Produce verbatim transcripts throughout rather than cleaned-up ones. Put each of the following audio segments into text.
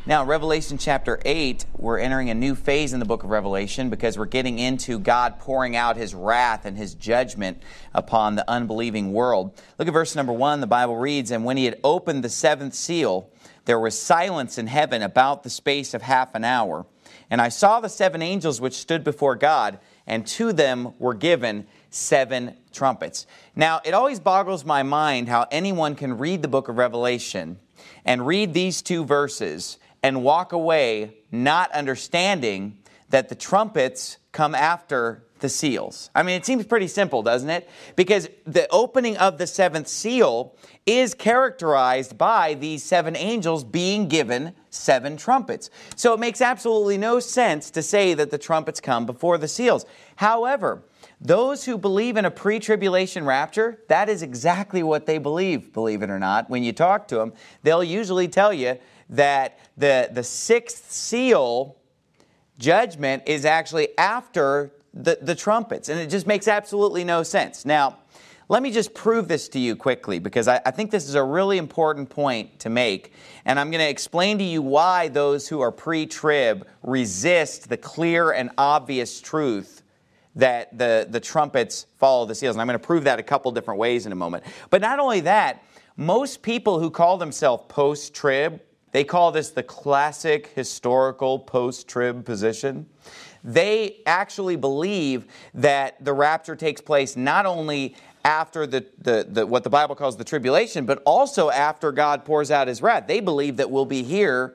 Now, Revelation chapter eight, we're entering a new phase in the book of Revelation because we're getting into God pouring out His wrath and His judgment upon the unbelieving world. Look at verse number one. The Bible reads, "And when He had opened the seventh seal, there was silence in heaven about the space of half an hour. And I saw the seven angels which stood before God, and to them were given seven trumpets." Now, it always boggles my mind how anyone can read the book of Revelation and read these two verses and walk away not understanding that the trumpets come after the seals. I mean, it seems pretty simple, doesn't it? Because the opening of the seventh seal is characterized by these seven angels being given seven trumpets. So it makes absolutely no sense to say that the trumpets come before the seals. However, those who believe in a pre-tribulation rapture, that is exactly what they believe, believe it or not. When you talk to them, they'll usually tell you that the, the sixth seal judgment is actually after the, the trumpets. And it just makes absolutely no sense. Now, let me just prove this to you quickly, because I, I think this is a really important point to make. And I'm going to explain to you why those who are pre-trib resist the clear and obvious truth that the, the trumpets follow the seals. And I'm going to prove that a couple different ways in a moment. But not only that, most people who call themselves post-trib, they call this the classic historical post-trib position. They actually believe that the rapture takes place not only after the, the, the what the Bible calls the tribulation, but also after God pours out His wrath. They believe that we'll be here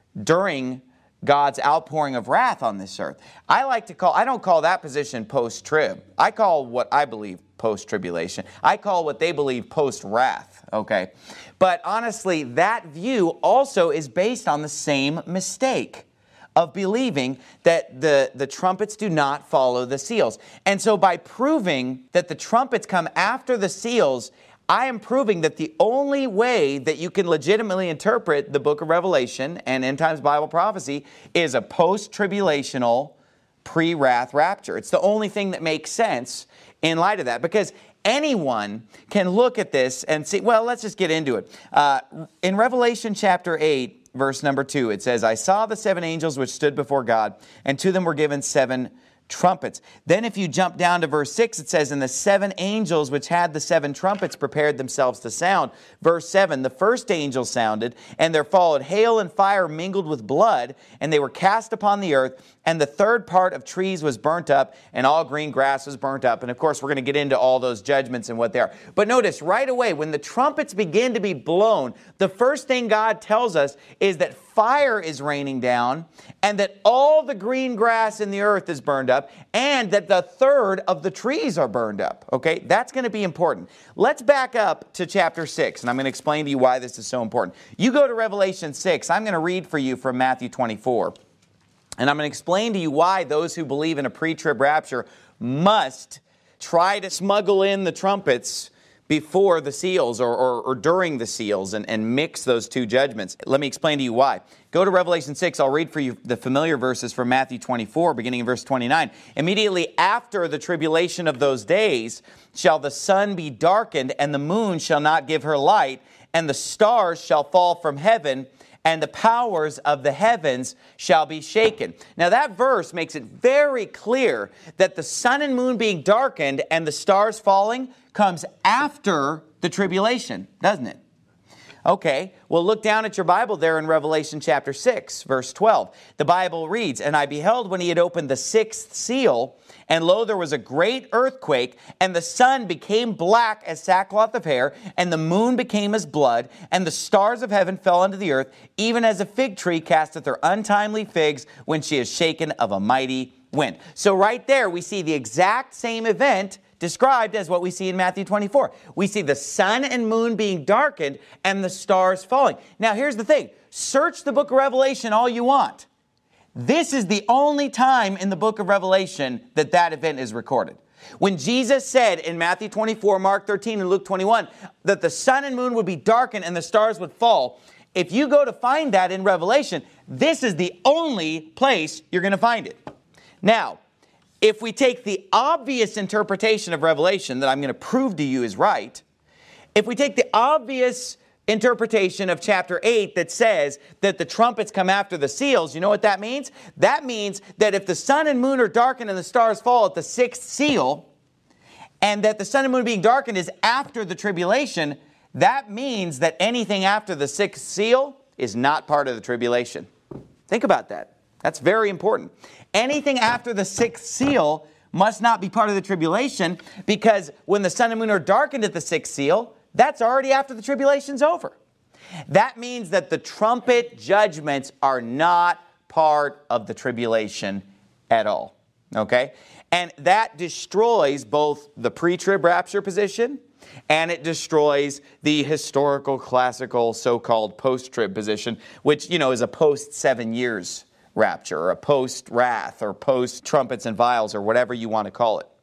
during God's outpouring of wrath on this earth. I like to call, I don't call that position post-trib. I call what I believe post-tribulation. I call what they believe post-wrath, okay? But honestly, that view also is based on the same mistake of believing that the, the trumpets do not follow the seals. And so by proving that the trumpets come after the seals, I am proving that the only way that you can legitimately interpret the book of Revelation and end times Bible prophecy is a post-tribulational, pre-wrath rapture. It's the only thing that makes sense in light of that, because anyone can look at this and see, well, let's just get into it. Uh, in Revelation chapter eight, verse number two, it says, "I saw the seven angels which stood before God, and to them were given seven trumpets." Then if you jump down to verse six, it says, "And the seven angels which had the seven trumpets prepared themselves to sound." Verse seven, "The first angel sounded, and there followed hail and fire mingled with blood, and they were cast upon the earth, and the third part of trees was burnt up, and all green grass was burnt up." And of course, we're going to get into all those judgments and what they are. But notice right away, when the trumpets begin to be blown, the first thing God tells us is that fire is raining down, and that all the green grass in the earth is burned up, and that the third of the trees are burned up. Okay, that's going to be important. Let's back up to chapter six, and I'm going to explain to you why this is so important. You go to Revelation six. I'm going to read for you from Matthew twenty-four. And I'm going to explain to you why those who believe in a pre-trib rapture must try to smuggle in the trumpets before the seals or, or, or during the seals and, and mix those two judgments. Let me explain to you why. Go to Revelation six. I'll read for you the familiar verses from Matthew twenty-four, beginning in verse twenty-nine. "Immediately after the tribulation of those days shall the sun be darkened, and the moon shall not give her light, and the stars shall fall from heaven, and the powers of the heavens shall be shaken." Now that verse makes it very clear that the sun and moon being darkened and the stars falling comes after the tribulation, doesn't it? Okay, well look down at your Bible there in Revelation chapter six, verse twelve. The Bible reads, "And I beheld when He had opened the sixth seal, and lo, there was a great earthquake, and the sun became black as sackcloth of hair, and the moon became as blood, and the stars of heaven fell unto the earth, even as a fig tree casteth her untimely figs when she is shaken of a mighty wind." So right there we see the exact same event described as what we see in Matthew twenty-four. We see the sun and moon being darkened and the stars falling. Now here's the thing. Search the book of Revelation all you want. This is the only time in the book of Revelation that that event is recorded. When Jesus said in Matthew twenty-four, Mark thirteen, and Luke twenty-one that the sun and moon would be darkened and the stars would fall, if you go to find that in Revelation, this is the only place you're going to find it. Now, if we take the obvious interpretation of Revelation that I'm going to prove to you is right, if we take the obvious interpretation of chapter eight that says that the trumpets come after the seals, you know what that means? That means that if the sun and moon are darkened and the stars fall at the sixth seal, and that the sun and moon being darkened is after the tribulation, that means that anything after the sixth seal is not part of the tribulation. Think about that. That's very important. Anything after the sixth seal must not be part of the tribulation, because when the sun and moon are darkened at the sixth seal, that's already after the tribulation's over. That means that the trumpet judgments are not part of the tribulation at all. Okay? And that destroys both the pre-trib rapture position, and it destroys the historical, classical, so-called post-trib position, which, you know, is a post-seven years rapture, or a post-wrath, or post-trumpets and vials, or whatever you want to call it.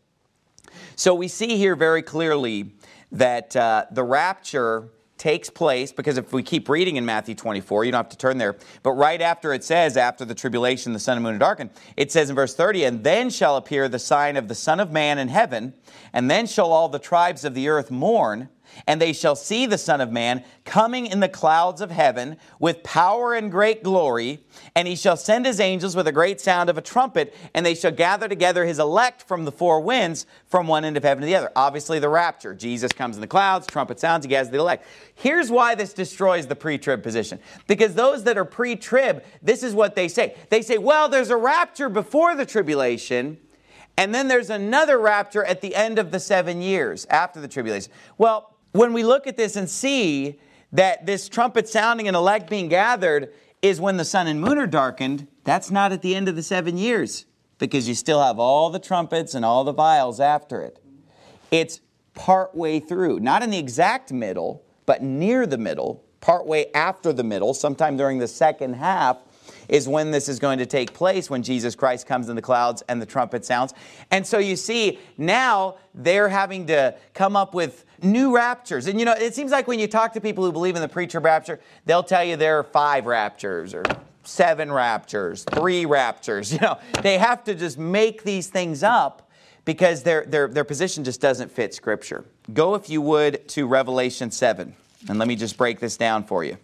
So we see here very clearly that uh, the rapture takes place, because if we keep reading in Matthew twenty-four, you don't have to turn there, but right after it says, after the tribulation, the sun and moon are darkened, it says in verse thirty, and then shall appear the sign of the Son of Man in heaven, and then shall all the tribes of the earth mourn, and they shall see the Son of Man coming in the clouds of heaven with power and great glory, and he shall send his angels with a great sound of a trumpet, and they shall gather together his elect from the four winds, from one end of heaven to the other. Obviously the rapture. Jesus comes in the clouds, trumpet sounds, he gathers the elect. Here's why this destroys the pre-trib position. Because those that are pre-trib, this is what they say. They say, well, there's a rapture before the tribulation, and then there's another rapture at the end of the seven years after the tribulation. Well, when we look at this and see that this trumpet sounding and elect being gathered is when the sun and moon are darkened, that's not at the end of the seven years, because you still have all the trumpets and all the vials after it. It's partway through, not in the exact middle, but near the middle, partway after the middle, sometime during the second half, is when this is going to take place, when Jesus Christ comes in the clouds and the trumpet sounds. And so you see, now they're having to come up with new raptures. And you know, it seems like when you talk to people who believe in the pre-trib rapture, they'll tell you there are five raptures or seven raptures, three raptures. You know, they have to just make these things up because their, their, their position just doesn't fit Scripture. Go, if you would, to Revelation seven. And let me just break this down for you.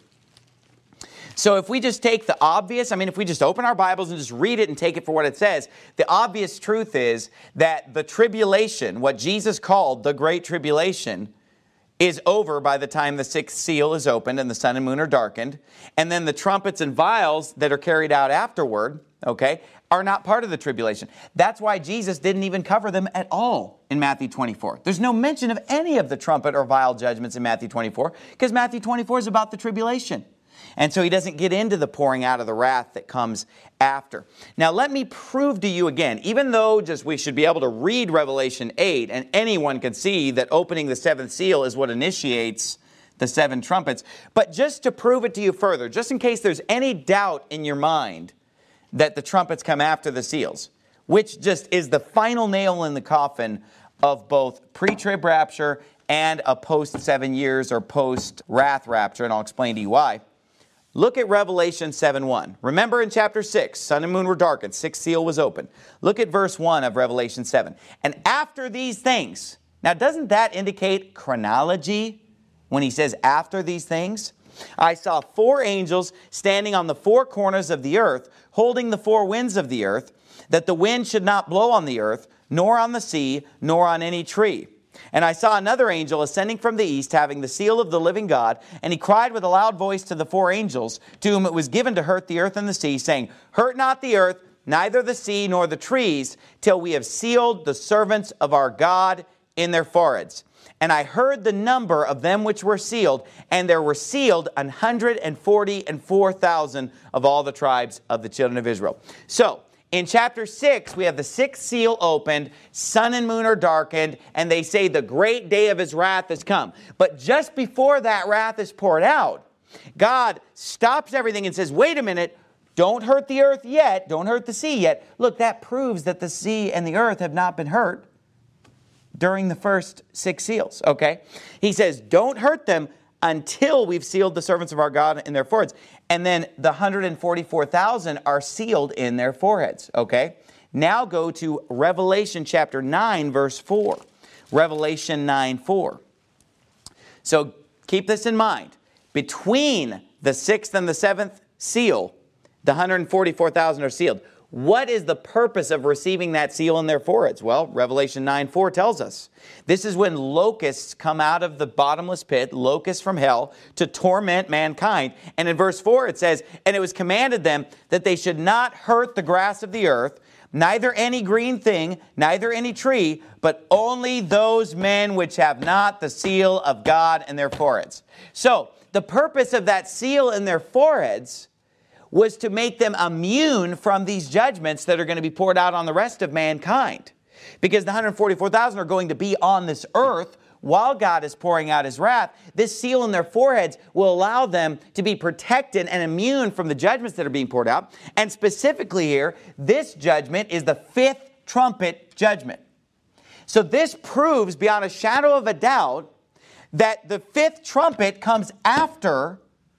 So if we just take the obvious, I mean, if we just open our Bibles and just read it and take it for what it says, the obvious truth is that the tribulation, what Jesus called the Great Tribulation, is over by the time the sixth seal is opened and the sun and moon are darkened. And then the trumpets and vials that are carried out afterward, okay, are not part of the tribulation. That's why Jesus didn't even cover them at all in Matthew twenty-four. There's no mention of any of the trumpet or vial judgments in Matthew twenty-four, because Matthew twenty-four is about the tribulation. And so he doesn't get into the pouring out of the wrath that comes after. Now let me prove to you again, even though just we should be able to read Revelation eight and anyone can see that opening the seventh seal is what initiates the seven trumpets. But just to prove it to you further, just in case there's any doubt in your mind that the trumpets come after the seals, which just is the final nail in the coffin of both pre-trib rapture and a post-seven years or post-wrath rapture, and I'll explain to you why. Look at Revelation seven one. Remember in chapter six, sun and moon were darkened, sixth seal was opened. Look at verse one of Revelation seven. And after these things, now doesn't that indicate chronology when he says after these things? I saw four angels standing on the four corners of the earth, holding the four winds of the earth, that the wind should not blow on the earth, nor on the sea, nor on any tree. And I saw another angel ascending from the east, having the seal of the living God, and he cried with a loud voice to the four angels, to whom it was given to hurt the earth and the sea, saying, Hurt not the earth, neither the sea nor the trees, till we have sealed the servants of our God in their foreheads. And I heard the number of them which were sealed, and there were sealed an hundred and forty and four thousand of all the tribes of the children of Israel. So, in chapter six, we have the sixth seal opened, sun and moon are darkened, and they say the great day of his wrath has come. But just before that wrath is poured out, God stops everything and says, wait a minute, don't hurt the earth yet, don't hurt the sea yet. Look, that proves that the sea and the earth have not been hurt during the first six seals, okay? He says, don't hurt them until we've sealed the servants of our God in their foreheads. And then the one hundred forty-four thousand are sealed in their foreheads, okay? Now go to Revelation chapter nine, verse four. Revelation nine, four. So keep this in mind. between the sixth and the seventh seal, the one hundred forty-four thousand are sealed. What is the purpose of receiving that seal in their foreheads? Well, Revelation nine four tells us. This is when locusts come out of the bottomless pit, locusts from hell, to torment mankind. And in verse four it says, "And it was commanded them that they should not hurt the grass of the earth, neither any green thing, neither any tree, but only those men which have not the seal of God in their foreheads." So, the purpose of that seal in their foreheads was to make them immune from these judgments that are going to be poured out on the rest of mankind. Because the one hundred forty-four thousand are going to be on this earth while God is pouring out His wrath. This seal in their foreheads will allow them to be protected and immune from the judgments that are being poured out. And specifically here, this judgment is the fifth trumpet judgment. So this proves beyond a shadow of a doubt that the fifth trumpet comes after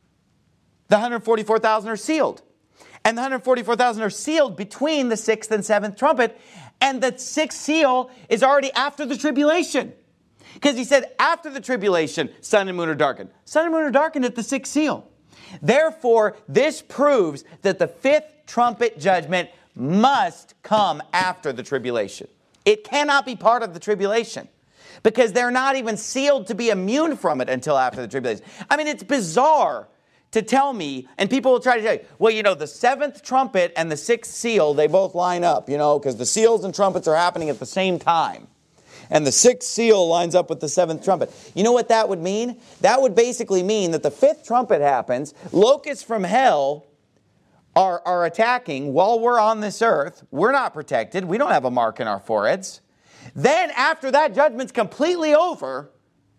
the one hundred forty-four thousand are sealed. And the one hundred forty-four thousand are sealed between the sixth and seventh trumpet. And the sixth seal is already after the tribulation. Because He said, after the tribulation, sun and moon are darkened. Sun and moon are darkened at the sixth seal. Therefore, this proves that the fifth trumpet judgment must come after the tribulation. It cannot be part of the tribulation, because they're not even sealed to be immune from it until after the tribulation. I mean, it's bizarre to tell me, and people will try to tell you, well, you know, the seventh trumpet and the sixth seal, they both line up, you know, because the seals and trumpets are happening at the same time. And the sixth seal lines up with the seventh trumpet. You know what that would mean? That would basically mean that the fifth trumpet happens, locusts from hell are, are attacking while we're on this earth. We're not protected. We don't have a mark in our foreheads. Then after that judgment's completely over,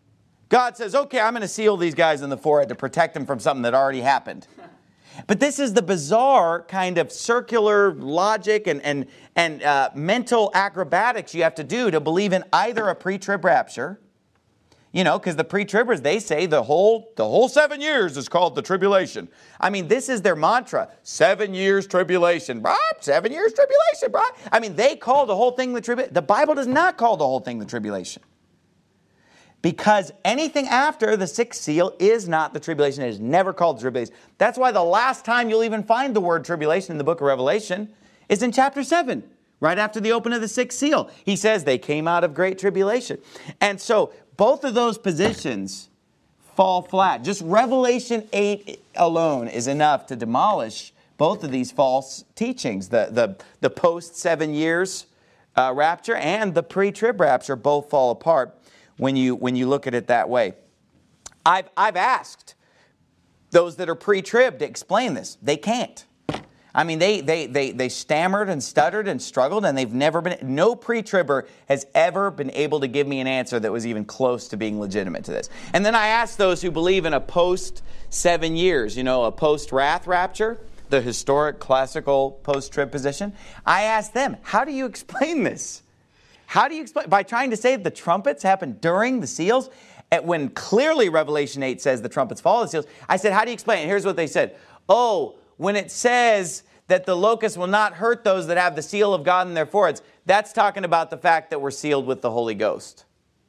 God says, okay, I'm going to seal these guys in the forehead to protect them from something that already happened. But this is the bizarre kind of circular logic and, and, and uh, mental acrobatics you have to do to believe in either a pre-trib rapture. You know, because the pre-tribbers, they say the whole, the whole seven years is called the tribulation. I mean, this is their mantra. Seven years tribulation. Bro, seven years tribulation, bro. I mean, they call the whole thing the tribulation. The Bible does not call the whole thing the tribulation. Because anything after the sixth seal is not the tribulation. It is never called the tribulation. That's why the last time you'll even find the word tribulation in the book of Revelation is in chapter seven, right after the open of the sixth seal. He says they came out of great tribulation. And so both of those positions fall flat. Just Revelation eight alone is enough to demolish both of these false teachings. The, the, the post seven years uh, rapture and the pre-trib rapture both fall apart when you when you look at it that way. I've I've asked those that are pre-trib to explain this. They can't. I mean, they they they they stammered and stuttered and struggled, and they've never been. No pre-tribber has ever been able to give me an answer that was even close to being legitimate to this. And then I asked those who believe in a post seven years, you know, a post-wrath rapture, the historic classical post-trib position. I asked them, how do you explain this? How do you explain? By trying to say that the trumpets happen during the seals, and when clearly Revelation eight says the trumpets follow the seals. I said, how do you explain it? Here's what they said. Oh, when it says that the locusts will not hurt those that have the seal of God in their foreheads, that's talking about the fact that we're sealed with the Holy Ghost.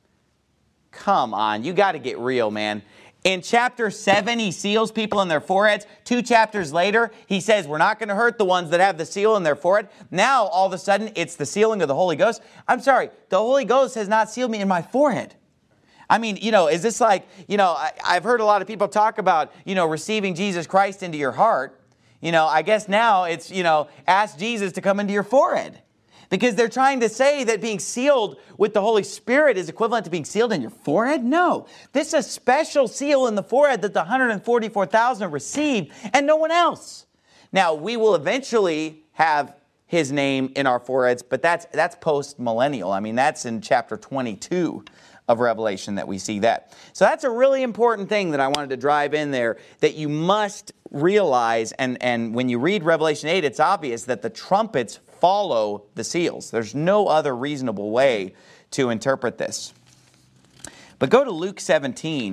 Come on, you got to get real, man. In chapter seven, he seals people in their foreheads. Two chapters later, he says, we're not going to hurt the ones that have the seal in their forehead. Now, all of a sudden, it's the sealing of the Holy Ghost. I'm sorry, the Holy Ghost has not sealed me in my forehead. I mean, you know, is this like, you know, I, I've heard a lot of people talk about, you know, receiving Jesus Christ into your heart. You know, I guess now it's, you know, ask Jesus to come into your forehead. Because they're trying to say that being sealed with the Holy Spirit is equivalent to being sealed in your forehead. No. This is a special seal in the forehead that the one hundred forty-four thousand received and no one else. Now, we will eventually have His name in our foreheads, but that's, that's post-millennial. I mean, that's in chapter twenty-two of Revelation that we see that. So that's a really important thing that I wanted to drive in there, that you must realize, and, and when you read Revelation eight, it's obvious that the trumpets follow the seals. There's no other reasonable way to interpret this. But go to Luke seventeen,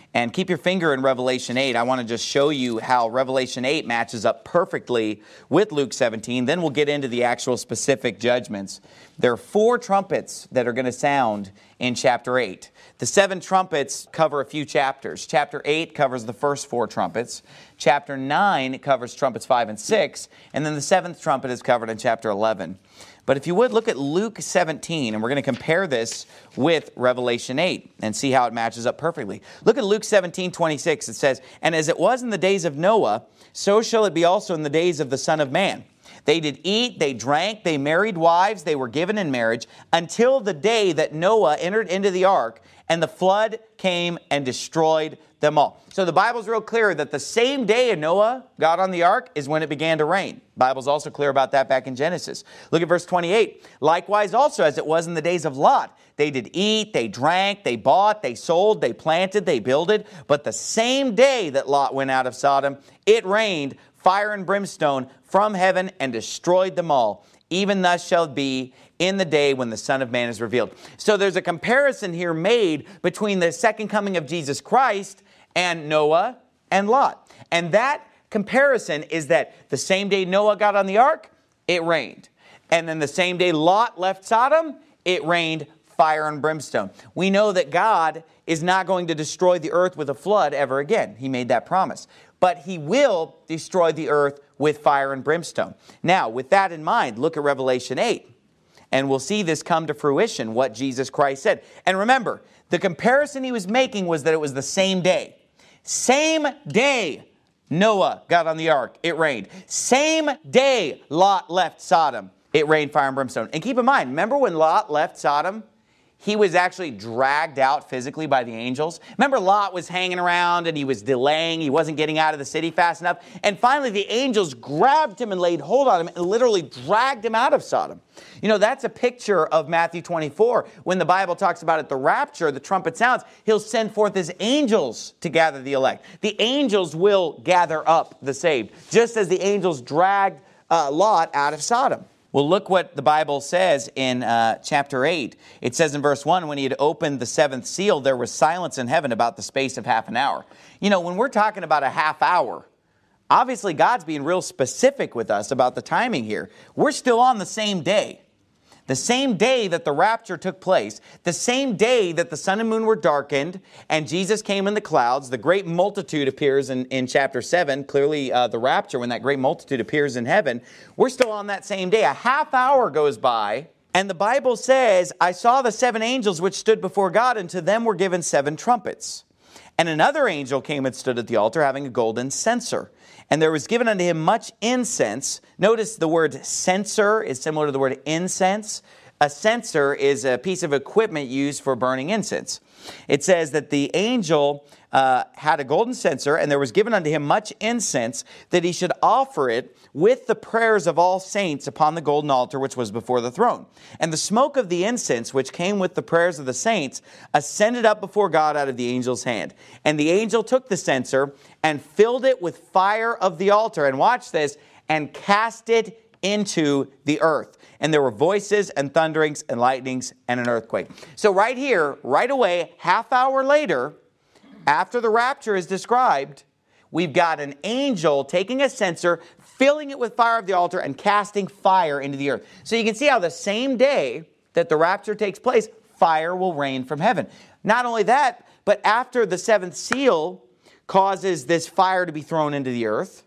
And keep your finger in Revelation eight. I want to just show you how Revelation eight matches up perfectly with Luke seventeen. Then we'll get into the actual specific judgments. There are four trumpets that are going to sound in chapter eight. The seven trumpets cover a few chapters. Chapter eight covers the first four trumpets. Chapter nine covers trumpets five and six. And then the seventh trumpet is covered in chapter eleven. But if you would, look at Luke seventeen, and we're going to compare this with Revelation eight and see how it matches up perfectly. Look at Luke seventeen twenty-six. It says, "And as it was in the days of Noah, so shall it be also in the days of the Son of Man. They did eat, they drank, they married wives, they were given in marriage, until the day that Noah entered into the ark, and the flood came and destroyed them all." So the Bible's real clear that the same day Noah got on the ark is when it began to rain. The Bible's also clear about that back in Genesis. Look at verse twenty-eight. "Likewise also as it was in the days of Lot, they did eat, they drank, they bought, they sold, they planted, they builded. But the same day that Lot went out of Sodom, it rained fire and brimstone from heaven and destroyed them all. Even thus shall it be in the day when the Son of Man is revealed." So there's a comparison here made between the second coming of Jesus Christ and Noah and Lot. And that comparison is that the same day Noah got on the ark, it rained. And then the same day Lot left Sodom, it rained fire and brimstone. We know that God is not going to destroy the earth with a flood ever again. He made that promise. But He will destroy the earth with fire and brimstone. Now, with that in mind, look at Revelation eight. And we'll see this come to fruition, what Jesus Christ said. And remember, the comparison He was making was that it was the same day. Same day Noah got on the ark, it rained. Same day Lot left Sodom, it rained fire and brimstone. And keep in mind, remember when Lot left Sodom? He was actually dragged out physically by the angels. Remember, Lot was hanging around and he was delaying. He wasn't getting out of the city fast enough. And finally, the angels grabbed him and laid hold on him and literally dragged him out of Sodom. You know, that's a picture of Matthew twenty-four. When the Bible talks about at the rapture, the trumpet sounds, He'll send forth His angels to gather the elect. The angels will gather up the saved, just as the angels dragged uh, Lot out of Sodom. Well, look what the Bible says in uh, chapter eight. It says in verse one, "When He had opened the seventh seal, there was silence in heaven about the space of half an hour." You know, when we're talking about a half hour, obviously God's being real specific with us about the timing here. We're still on the same day. The same day that the rapture took place, the same day that the sun and moon were darkened, and Jesus came in the clouds, the great multitude appears in, in chapter seven, clearly uh, the rapture, when that great multitude appears in heaven. We're still on that same day. A half hour goes by, and the Bible says, "I saw the seven angels which stood before God, and to them were given seven trumpets. And another angel came and stood at the altar, having a golden censer. And there was given unto him much incense." Notice the word censer is similar to the word incense. A censer is a piece of equipment used for burning incense. It says that the angel uh, had a golden censer, and there was given unto him much incense, that he should offer it with the prayers of all saints upon the golden altar which was before the throne. And the smoke of the incense, which came with the prayers of the saints, ascended up before God out of the angel's hand. And the angel took the censer and filled it with fire of the altar, and watch this, and cast it into the earth. And there were voices and thunderings and lightnings and an earthquake. So right here, right away, half hour later, after the rapture is described, we've got an angel taking a censer, filling it with fire of the altar, and casting fire into the earth. So you can see how the same day that the rapture takes place, fire will rain from heaven. Not only that, but after the seventh seal causes this fire to be thrown into the earth,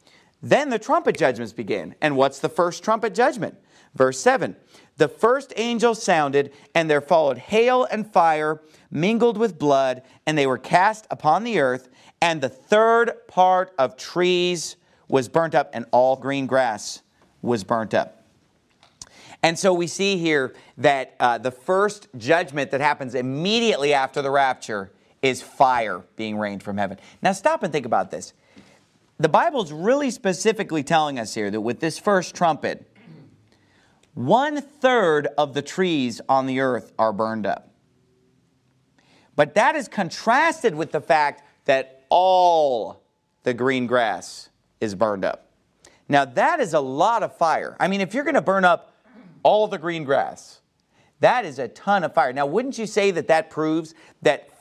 then the trumpet judgments begin. And what's the first trumpet judgment? Verse seven, "The first angel sounded, and there followed hail and fire mingled with blood, and they were cast upon the earth, and the third part of trees was burnt up, and all green grass was burnt up." And so we see here that uh, the first judgment that happens immediately after the rapture is fire being rained from heaven. Now stop and think about this. The Bible's really specifically telling us here that with this first trumpet, one third of the trees on the earth are burned up. But that is contrasted with the fact that all the green grass is burned up. Now that is a lot of fire. I mean, if you're going to burn up all the green grass, that is a ton of fire. Now, wouldn't you say that that proves that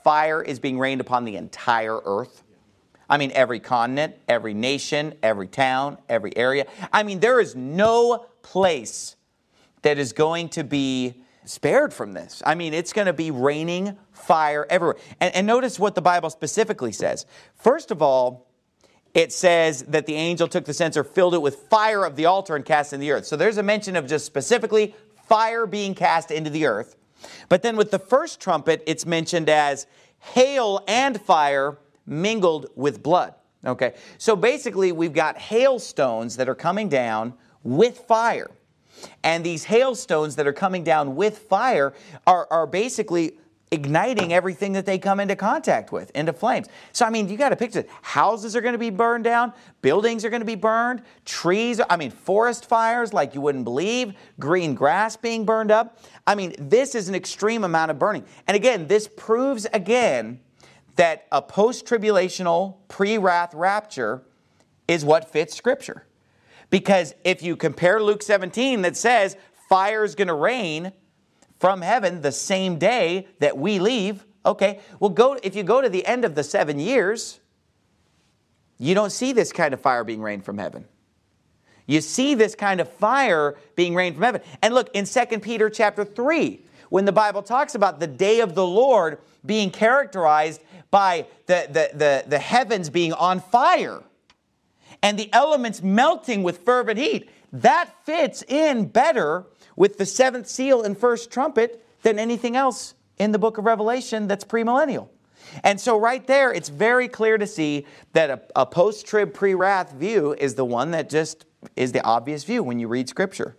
fire is being rained upon the entire earth. I mean, every continent, every nation, every town, every area. I mean, there is no place that is going to be spared from this. I mean, it's going to be raining fire everywhere. And, and notice what the Bible specifically says. First of all, it says that the angel took the censer, filled it with fire of the altar, and cast it in the earth. So there's a mention of just specifically fire being cast into the earth. But then with the first trumpet, it's mentioned as hail and fire mingled with blood. Okay, so basically we've got hailstones that are coming down with fire. And these hailstones that are coming down with fire are, are basically igniting everything that they come into contact with, into flames. So, I mean, you got to picture it. Houses are going to be burned down. Buildings are going to be burned. Trees, I mean, forest fires like you wouldn't believe. Green grass being burned up. I mean, this is an extreme amount of burning. And again, this proves again that a post-tribulational, pre-wrath rapture is what fits Scripture. Because if you compare Luke seventeen that says fire is going to rain from heaven the same day that we leave, okay, well, go. if you go to the end of the seven years, you don't see this kind of fire being rained from heaven. You see this kind of fire being rained from heaven. And look, in Second Peter chapter three, when the Bible talks about the day of the Lord being characterized by the, the, the, the heavens being on fire and the elements melting with fervent heat, that fits in better with the seventh seal and first trumpet than anything else in the book of Revelation that's premillennial. And so right there, it's very clear to see that a, a post-trib, pre-wrath view is the one that just is the obvious view when you read Scripture.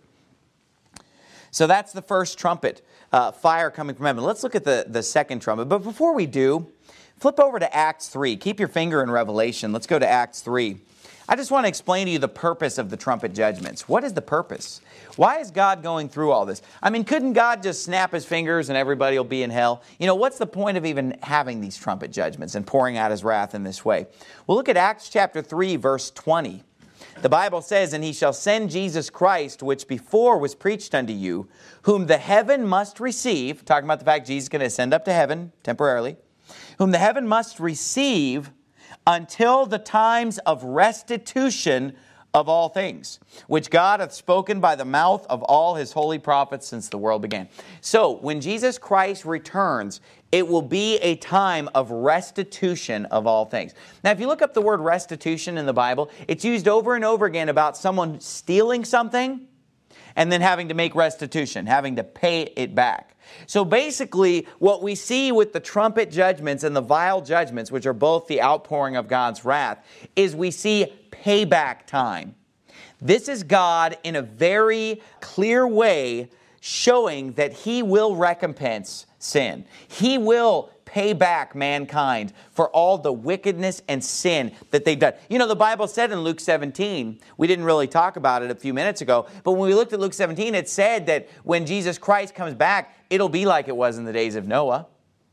So that's the first trumpet, uh, fire coming from heaven. Let's look at the, the second trumpet. But before we do, flip over to Acts three. Keep your finger in Revelation. Let's go to Acts three. I just want to explain to you the purpose of the trumpet judgments. What is the purpose? Why is God going through all this? I mean, couldn't God just snap his fingers and everybody will be in hell? You know, what's the point of even having these trumpet judgments and pouring out his wrath in this way? Well, look at Acts chapter three, verse twenty. The Bible says, "And he shall send Jesus Christ, which before was preached unto you, whom the heaven must receive," talking about the fact Jesus is going to ascend up to heaven temporarily, "whom the heaven must receive until the times of restitution of all things, which God hath spoken by the mouth of all his holy prophets since the world began." So, when Jesus Christ returns, it will be a time of restitution of all things. Now, if you look up the word restitution in the Bible, it's used over and over again about someone stealing something and then having to make restitution, having to pay it back. So basically, what we see with the trumpet judgments and the vial judgments, which are both the outpouring of God's wrath, is we see payback time. This is God in a very clear way showing that he will recompense sin. He will pay back mankind for all the wickedness and sin that they've done. You know, the Bible said in Luke seventeen, we didn't really talk about it a few minutes ago, but when we looked at Luke seventeen, it said that when Jesus Christ comes back, it'll be like it was in the days of Noah.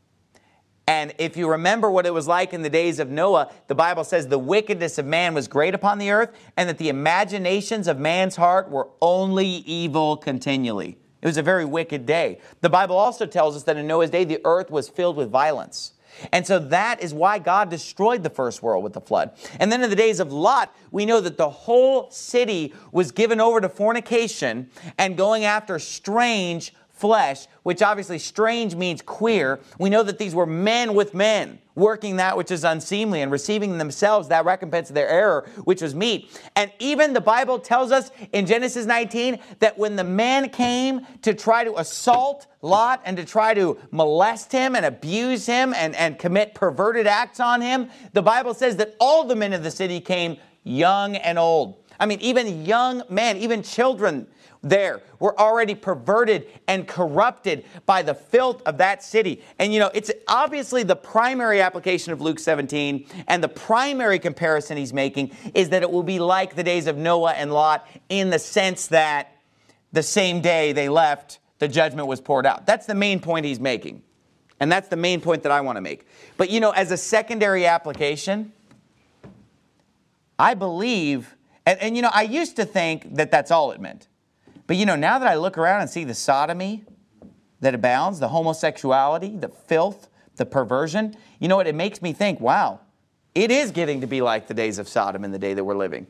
And if you remember what it was like in the days of Noah, the Bible says the wickedness of man was great upon the earth, and that the imaginations of man's heart were only evil continually. It was a very wicked day. The Bible also tells us that in Noah's day, the earth was filled with violence. And so that is why God destroyed the first world with the flood. And then in the days of Lot, we know that the whole city was given over to fornication and going after strange flesh, which obviously strange means queer. We know that these were men with men, working that which is unseemly and receiving themselves that recompense of their error, which was meat. And even the Bible tells us in Genesis nineteen that when the man came to try to assault Lot and to try to molest him and abuse him and, and commit perverted acts on him, the Bible says that all the men of the city came, young and old. I mean, even young men, even children there were already perverted and corrupted by the filth of that city. And you know, it's obviously the primary application of Luke seventeen, and the primary comparison he's making is that it will be like the days of Noah and Lot in the sense that the same day they left, the judgment was poured out. That's the main point he's making. And that's the main point that I want to make. But you know, as a secondary application, I believe, and, and you know, I used to think that that's all it meant. But you know, now that I look around and see the sodomy that abounds, the homosexuality, the filth, the perversion, you know what? It makes me think, wow, it is getting to be like the days of Sodom in the day that we're living.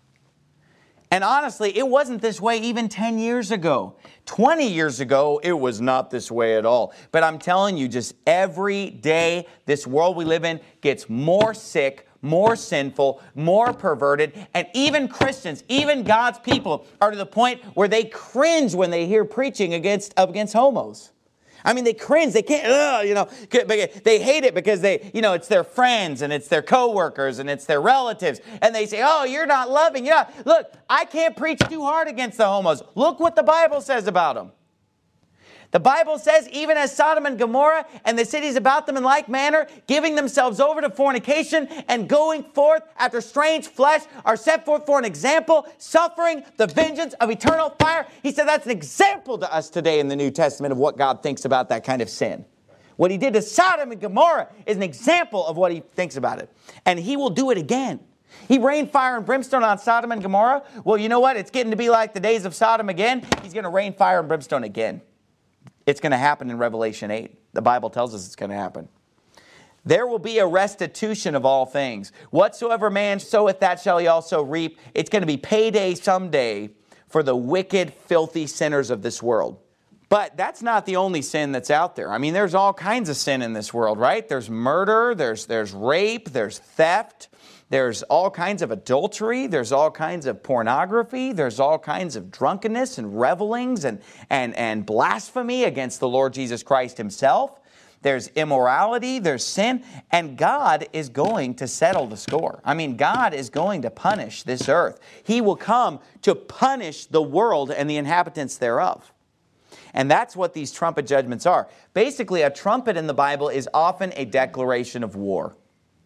And honestly, it wasn't this way even ten years ago. twenty years ago, it was not this way at all. But I'm telling you, just every day, this world we live in gets more sick, more sinful, more perverted. And even Christians, even God's people, are to the point where they cringe when they hear preaching against, up against homos. I mean, they cringe. They can't, ugh, you know, they hate it because they, you know, it's their friends and it's their coworkers and it's their relatives. And they say, oh, you're not loving. Yeah, look, I can't preach too hard against the homos. Look what the Bible says about them. The Bible says, even as Sodom and Gomorrah and the cities about them in like manner, giving themselves over to fornication and going forth after strange flesh, are set forth for an example, suffering the vengeance of eternal fire. He said that's an example to us today in the New Testament of what God thinks about that kind of sin. What he did to Sodom and Gomorrah is an example of what he thinks about it. And he will do it again. He rained fire and brimstone on Sodom and Gomorrah. Well, you know what? It's getting to be like the days of Sodom again. He's going to rain fire and brimstone again. It's going to happen in Revelation eight. The Bible tells us it's going to happen. There will be a restitution of all things. Whatsoever man soweth, that shall he also reap. It's going to be payday someday for the wicked, filthy sinners of this world. But that's not the only sin that's out there. I mean, there's all kinds of sin in this world, right? There's murder, there's, there's rape, there's theft. There's all kinds of adultery. There's all kinds of pornography. There's all kinds of drunkenness and revelings and, and, and blasphemy against the Lord Jesus Christ himself. There's immorality. There's sin. And God is going to settle the score. I mean, God is going to punish this earth. He will come to punish the world and the inhabitants thereof. And that's what these trumpet judgments are. Basically, a trumpet in the Bible is often a declaration of war.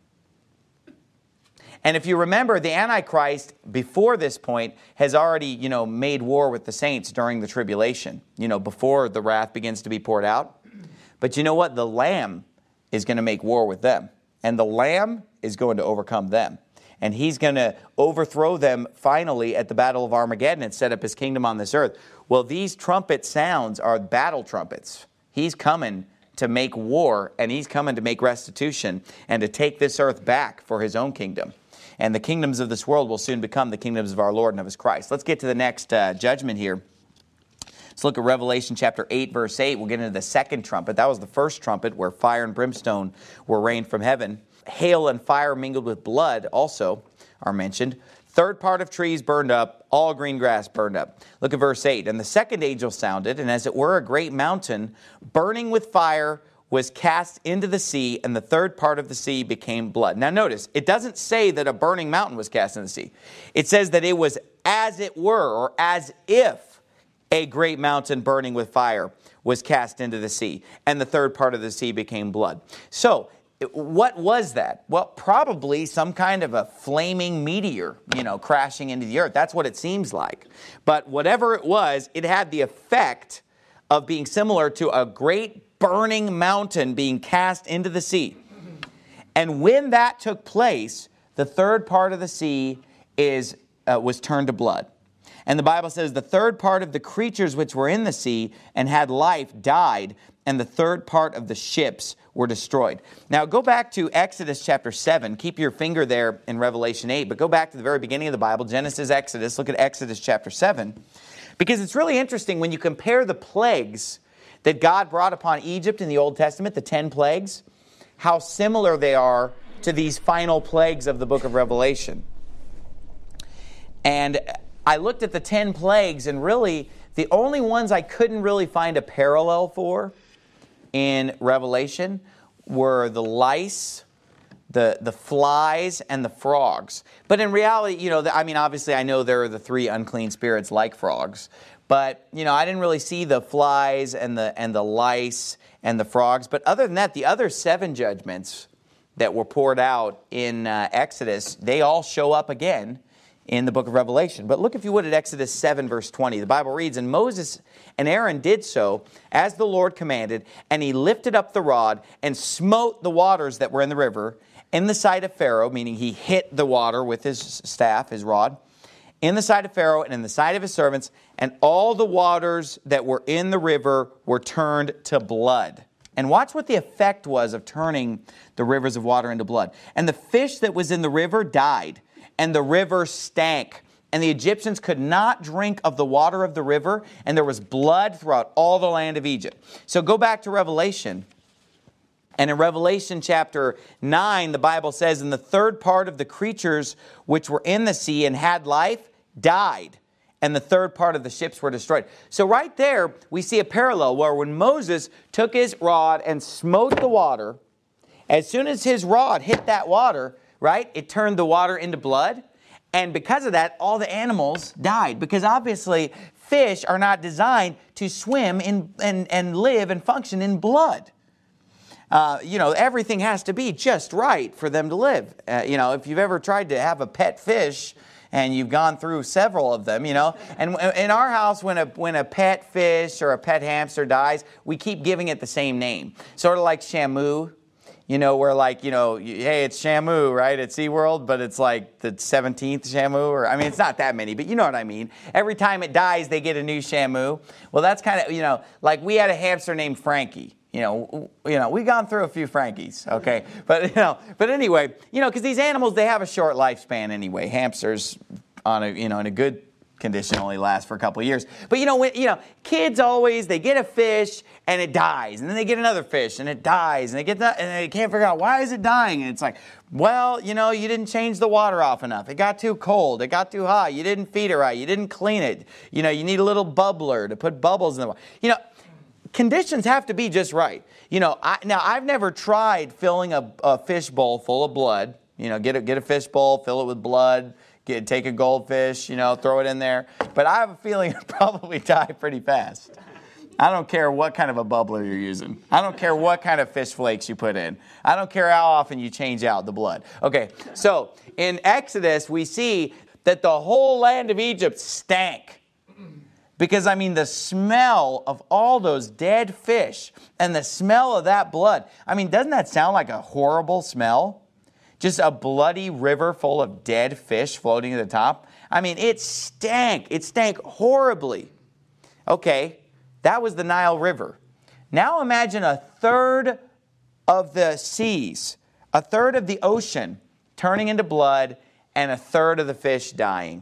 And if you remember, the Antichrist, before this point, has already, you know, made war with the saints during the tribulation, you know, before the wrath begins to be poured out. But you know what? The Lamb is going to make war with them. And the Lamb is going to overcome them. And he's going to overthrow them finally at the Battle of Armageddon and set up his kingdom on this earth. Well, these trumpet sounds are battle trumpets. He's coming to make war, and he's coming to make restitution and to take this earth back for his own kingdom. And the kingdoms of this world will soon become the kingdoms of our Lord and of his Christ. Let's get to the next uh, judgment here. Let's look at Revelation chapter eight, verse eight. We'll get into the second trumpet. That was the first trumpet where fire and brimstone were rained from heaven. Hail and fire mingled with blood also are mentioned. Third part of trees burned up, all green grass burned up. Look at verse eight. And the second angel sounded, and as it were a great mountain, burning with fire, was cast into the sea, and the third part of the sea became blood. Now notice, it doesn't say that a burning mountain was cast into the sea. It says that it was as it were, or as if a great mountain burning with fire was cast into the sea, and the third part of the sea became blood. So, what was that? Well, probably some kind of a flaming meteor, you know, crashing into the earth. That's what it seems like. But whatever it was, it had the effect of being similar to a great burning mountain being cast into the sea. And when that took place, the third part of the sea is uh, was turned to blood. And the Bible says the third part of the creatures which were in the sea and had life died, and the third part of the ships were destroyed. Now go back to Exodus chapter seven. Keep your finger there in Revelation eight, but go back to the very beginning of the Bible, Genesis, Exodus. Look at Exodus chapter seven. Because it's really interesting when you compare the plagues that God brought upon Egypt in the Old Testament, the ten plagues, how similar they are to these final plagues of the book of Revelation. And I looked at the ten plagues, and really the only ones I couldn't really find a parallel for in Revelation were the lice, the, the flies, and the frogs. But in reality, you know, I mean, obviously I know there are the three unclean spirits like frogs. But, you know, I didn't really see the flies and the and the lice and the frogs. But other than that, the other seven judgments that were poured out in uh, Exodus, they all show up again in the book of Revelation. But look, if you would, at Exodus seven, verse twenty. The Bible reads, and Moses and Aaron did so as the Lord commanded, and he lifted up the rod and smote the waters that were in the river in the sight of Pharaoh, meaning he hit the water with his staff, his rod, in the sight of Pharaoh and in the sight of his servants, and all the waters that were in the river were turned to blood. And watch what the effect was of turning the rivers of water into blood. And the fish that was in the river died, and the river stank. And the Egyptians could not drink of the water of the river, and there was blood throughout all the land of Egypt. So go back to Revelation. And in Revelation chapter nine, the Bible says, "And the third part of the creatures which were in the sea and had life died, and the third part of the ships were destroyed." So right there, we see a parallel where when Moses took his rod and smote the water, as soon as his rod hit that water, right, it turned the water into blood. And because of that, all the animals died. Because obviously, fish are not designed to swim in and, and live and function in blood. Uh, you know, everything has to be just right for them to live. Uh, you know, if you've ever tried to have a pet fish, and you've gone through several of them, you know. And in our house, when a when a pet fish or a pet hamster dies, we keep giving it the same name. Sort of like Shamu. You know, we're like, you know, hey, it's Shamu, right, at SeaWorld, but it's like the seventeenth Shamu. Or I mean, it's not that many, but you know what I mean. Every time it dies, they get a new Shamu. Well, that's kind of, you know, like we had a hamster named Frankie. You know, you know, we've gone through a few Frankies, okay? But, you know, but anyway, you know, because these animals, they have a short lifespan anyway. Hamsters, on a, you know, in a good condition only last for a couple of years. But, you know, when, you know, kids always, they get a fish and it dies. And then they get another fish and it dies. And they get that, and they can't figure out, why is it dying? And it's like, well, you know, you didn't change the water off enough. It got too cold. It got too hot. You didn't feed it right. You didn't clean it. You know, you need a little bubbler to put bubbles in the water. You know, conditions have to be just right. You know, I, now I've never tried filling a, a fish bowl full of blood. You know, get a, get a fish bowl, fill it with blood, get, take a goldfish, you know, throw it in there. But I have a feeling it'll probably die pretty fast. I don't care what kind of a bubbler you're using. I don't care what kind of fish flakes you put in. I don't care how often you change out the blood. Okay, so in Exodus, we see that the whole land of Egypt stank. Because, I mean, the smell of all those dead fish and the smell of that blood, I mean, doesn't that sound like a horrible smell? Just a bloody river full of dead fish floating at the top. I mean, it stank. It stank horribly. Okay, that was the Nile River. Now imagine a third of the seas, a third of the ocean turning into blood, and a third of the fish dying.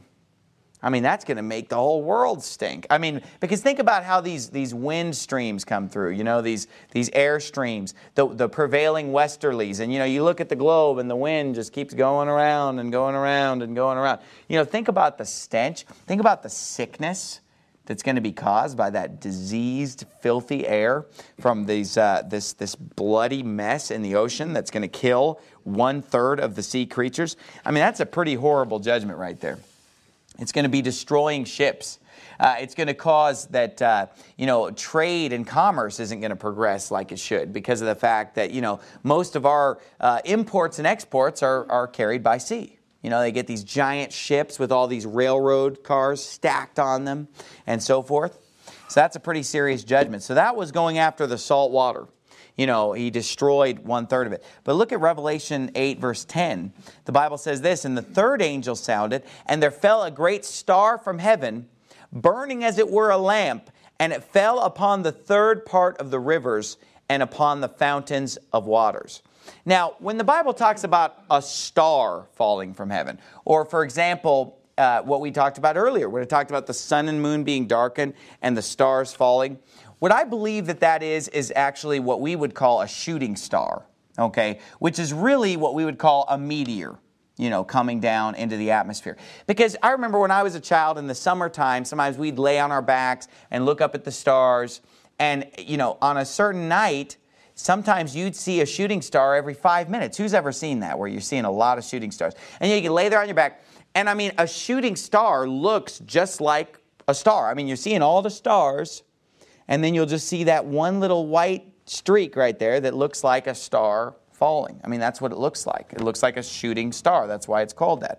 I mean, that's going to make the whole world stink. I mean, because think about how these, these wind streams come through, you know, these, these air streams, the, the prevailing westerlies. And, you know, you look at the globe and the wind just keeps going around and going around and going around. You know, think about the stench. Think about the sickness that's going to be caused by that diseased, filthy air from these, uh, this, this bloody mess in the ocean that's going to kill one-third of the sea creatures. I mean, that's a pretty horrible judgment right there. It's going to be destroying ships. Uh, it's going to cause that, uh, you know, trade and commerce isn't going to progress like it should because of the fact that, you know, most of our uh, imports and exports are, are carried by sea. You know, they get these giant ships with all these railroad cars stacked on them and so forth. So that's a pretty serious judgment. So that was going after the salt water. You know, he destroyed one third of it. But look at Revelation eight, verse ten. The Bible says this, "And the third angel sounded, and there fell a great star from heaven, burning as it were a lamp, and it fell upon the third part of the rivers and upon the fountains of waters." Now, when the Bible talks about a star falling from heaven, or for example, uh, what we talked about earlier, when it talked about the sun and moon being darkened and the stars falling, what I believe that that is, is actually what we would call a shooting star, okay, which is really what we would call a meteor, you know, coming down into the atmosphere. Because I remember when I was a child in the summertime, sometimes we'd lay on our backs and look up at the stars, and, you know, on a certain night, sometimes you'd see a shooting star every five minutes. Who's ever seen that, where you're seeing a lot of shooting stars? And you can lay there on your back, and I mean, a shooting star looks just like a star. I mean, you're seeing all the stars, and then you'll just see that one little white streak right there that looks like a star falling. I mean, that's what it looks like. It looks like a shooting star. That's why it's called that.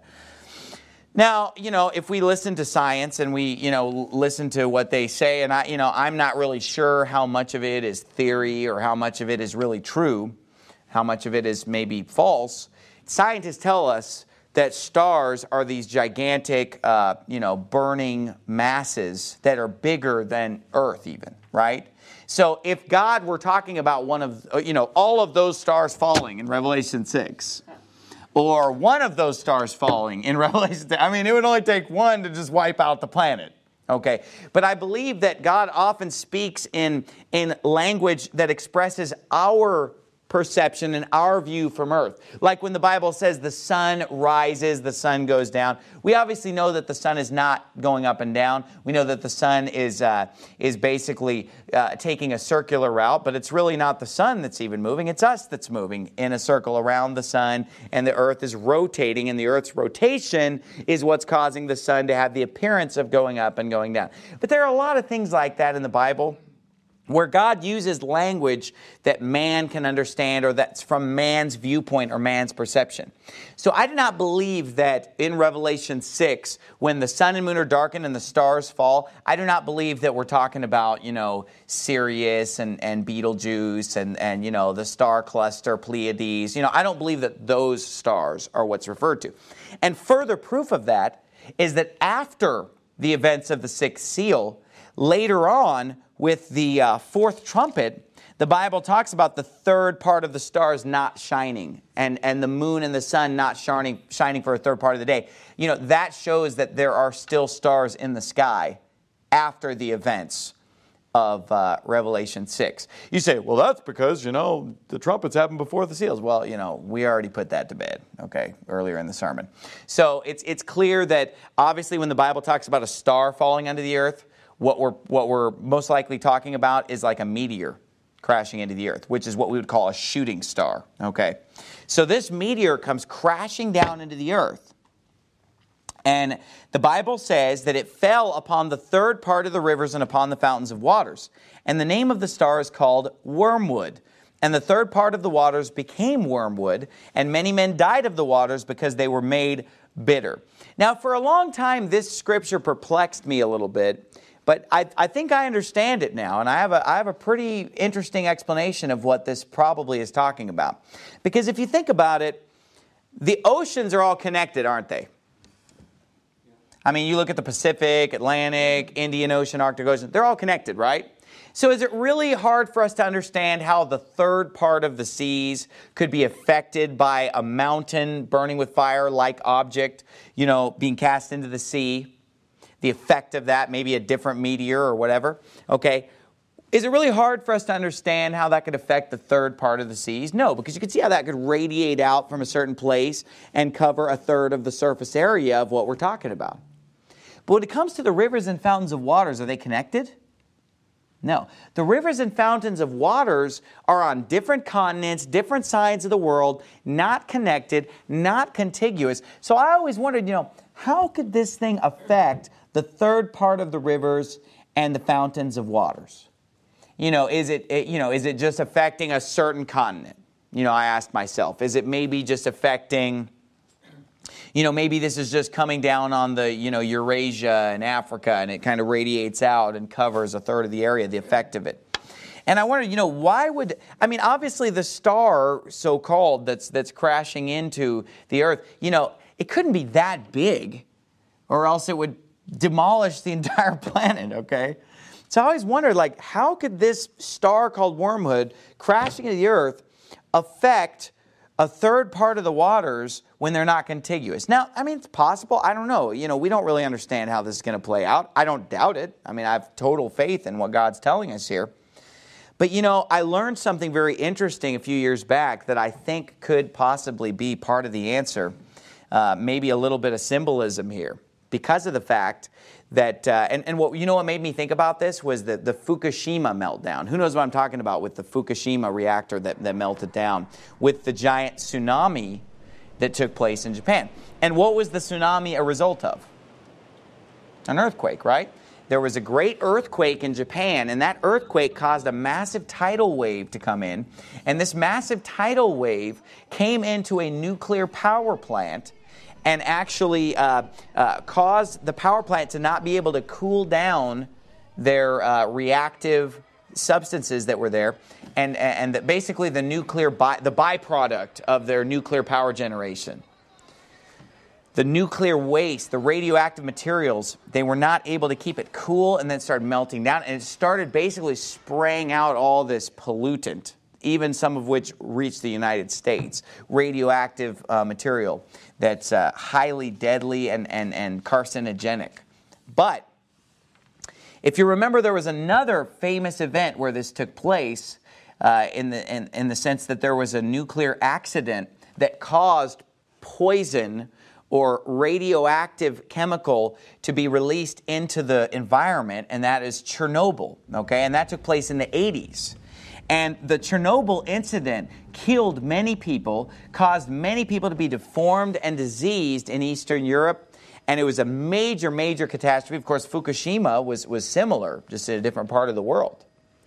Now, you know, if we listen to science and we, you know, listen to what they say, and I, you know, I'm not really sure how much of it is theory or how much of it is really true, how much of it is maybe false. Scientists tell us that stars are these gigantic, uh, you know, burning masses that are bigger than Earth even, right? So if God were talking about one of, you know, all of those stars falling in Revelation six, or one of those stars falling in Revelation six, I mean, it would only take one to just wipe out the planet. Okay, but I believe that God often speaks in, in language that expresses our perception and our view from earth. Like when the Bible says the sun rises, the sun goes down. We obviously know that the sun is not going up and down. We know that the sun is uh, is basically uh, taking a circular route, but it's really not the sun that's even moving. It's us that's moving in a circle around the sun, and the earth is rotating, and the earth's rotation is what's causing the sun to have the appearance of going up and going down. But there are a lot of things like that in the Bible, where God uses language that man can understand, or that's from man's viewpoint or man's perception. So I do not believe that in Revelation six, when the sun and moon are darkened and the stars fall, I do not believe that we're talking about, you know, Sirius and, and Betelgeuse and, and, you know, the star cluster, Pleiades. You know, I don't believe that those stars are what's referred to. And further proof of that is that after the events of the sixth seal, later on, with the uh, fourth trumpet, the Bible talks about the third part of the stars not shining, and, and the moon and the sun not shining, shining for a third part of the day. You know, that shows that there are still stars in the sky after the events of uh, Revelation six. You say, well, that's because, you know, the trumpets happened before the seals. Well, you know, we already put that to bed, okay, earlier in the sermon. So it's it's clear that obviously when the Bible talks about a star falling onto the earth, What we're, what we're most likely talking about is like a meteor crashing into the earth, which is what we would call a shooting star. Okay, so this meteor comes crashing down into the earth. And the Bible says that it fell upon the third part of the rivers and upon the fountains of waters. And the name of the star is called wormwood. And the third part of the waters became wormwood, and many men died of the waters because they were made bitter. Now, for a long time, this scripture perplexed me a little bit. But I, I think I understand it now, and I have, a, I have a pretty interesting explanation of what this probably is talking about. Because if you think about it, the oceans are all connected, aren't they? I mean, you look at the Pacific, Atlantic, Indian Ocean, Arctic Ocean, they're all connected, right? So is it really hard for us to understand how the third part of the seas could be affected by a mountain burning with fire-like object, you know, being cast into the sea? The effect of that, maybe a different meteor or whatever, okay? Is it really hard for us to understand how that could affect the third part of the seas? No, because you can see how that could radiate out from a certain place and cover a third of the surface area of what we're talking about. But when it comes to the rivers and fountains of waters, are they connected? No. The rivers and fountains of waters are on different continents, different sides of the world, not connected, not contiguous. So I always wondered, you know, how could this thing affect the third part of the rivers and the fountains of waters? You know, is it, it you know, is it just affecting a certain continent? You know, I asked myself, is it maybe just affecting, you know, maybe this is just coming down on the, you know, Eurasia and Africa, and it kind of radiates out and covers a third of the area, the effect of it. And I wondered, you know, why would, I mean, obviously the star, so-called, that's that's crashing into the earth, you know, it couldn't be that big, or else it would demolish the entire planet, okay? So I always wondered, like, how could this star called wormwood crashing into the earth affect a third part of the waters when they're not contiguous? Now, I mean, it's possible. I don't know. You know, we don't really understand how this is going to play out. I don't doubt it. I mean, I have total faith in what God's telling us here. But, you know, I learned something very interesting a few years back that I think could possibly be part of the answer. Uh, maybe a little bit of symbolism here, because of the fact that, uh, and, and what you know what made me think about this was the, the Fukushima meltdown. Who knows what I'm talking about with the Fukushima reactor that, that melted down, with the giant tsunami that took place in Japan. And what was the tsunami a result of? An earthquake, right? There was a great earthquake in Japan, and that earthquake caused a massive tidal wave to come in. And this massive tidal wave came into a nuclear power plant and actually uh, uh, caused the power plant to not be able to cool down their uh, reactive substances that were there, and and that basically the nuclear by, the byproduct of their nuclear power generation. the nuclear waste, the radioactive materials, they were not able to keep it cool, and then started melting down, and it started basically spraying out all this pollutant, even some of which reached the United States. Radioactive uh, material that's uh, highly deadly and, and, and carcinogenic. But if you remember, there was another famous event where this took place uh, in, the, in, in the sense that there was a nuclear accident that caused poison or radioactive chemical to be released into the environment, and that is Chernobyl, okay? And that took place in the eighties. And the Chernobyl incident killed many people, caused many people to be deformed and diseased in Eastern Europe, and it was a major, major catastrophe. Of course, Fukushima was, was similar, just in a different part of the world.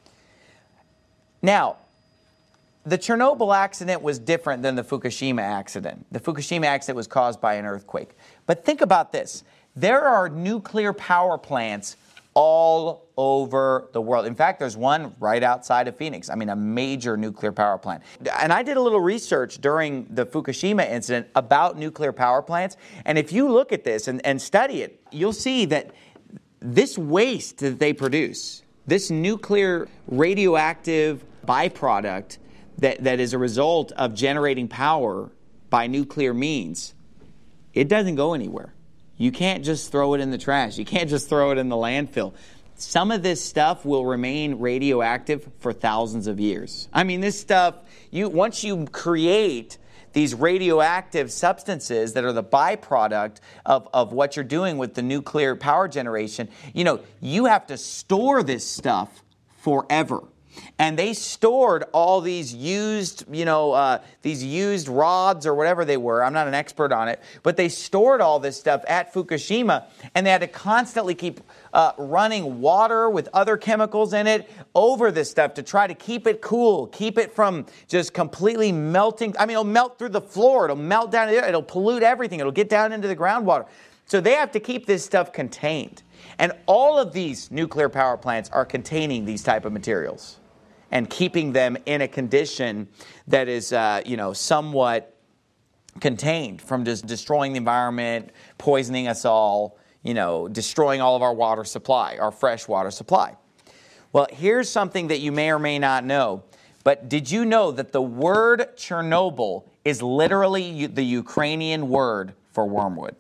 Now, the Chernobyl accident was different than the Fukushima accident. The Fukushima accident was caused by an earthquake. But think about this. There are nuclear power plants all over the world. In fact, there's one right outside of Phoenix. I mean, a major nuclear power plant. And I did a little research during the Fukushima incident about nuclear power plants. And if you look at this and, and study it, you'll see that this waste that they produce, this nuclear radioactive byproduct, That, that is a result of generating power by nuclear means, it doesn't go anywhere. You can't just throw it in the trash. You can't just throw it in the landfill. Some of this stuff will remain radioactive for thousands of years. I mean, this stuff, you once you create these radioactive substances that are the byproduct of, of what you're doing with the nuclear power generation, you know, you have to store this stuff forever. And they stored all these used, you know, uh, these used rods or whatever they were. I'm not an expert on it. But they stored all this stuff at Fukushima, and they had to constantly keep uh, running water with other chemicals in it over this stuff to try to keep it cool, keep it from just completely melting. I mean, it'll melt through the floor. It'll melt down. It'll pollute everything. It'll get down into the groundwater. So they have to keep this stuff contained. And all of these nuclear power plants are containing these type of materials and keeping them in a condition that is, uh, you know, somewhat contained from just destroying the environment, poisoning us all, you know, destroying all of our water supply, our fresh water supply. Well, here's something that you may or may not know. But did you know that the word Chernobyl is literally the Ukrainian word for wormwood?